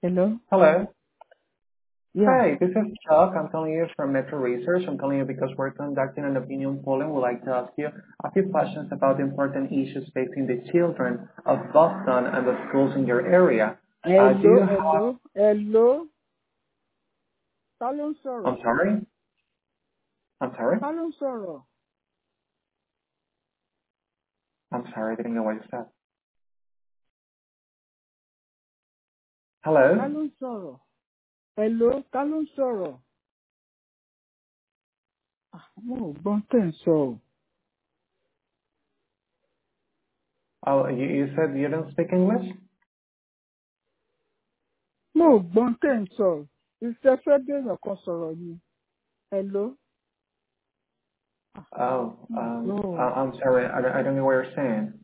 Hello? Hello. Yeah. Hi, this is Chuck. I'm calling you from Metro Research. I'm calling you because we're conducting an opinion poll and would like to ask you a few questions about the important issues facing the children of Boston and the schools in your area. Do Hello, you have... hello, hello. Ta ló ń I'm sọ̀rọ̀? sorry? I'm sorry? Ta ló ń sọ̀rọ̀? I'm sorry, I didn't know what you said. Hello? Ta ló ń sọ̀rọ̀? Hello, ta ló ń sọ̀rọ̀? Mo ò gbọ́n tẹ̀ ń sọ o. Oh, you said you don't speak English? Mo ò gbọ́n tẹ̀ ń sọ o. Iṣẹ́ fẹ́ bèèyàn kan sọ̀rọ̀ ni. Hello? Oh, Mo gbọ́ o. I'm sorry, I don't know what you're saying.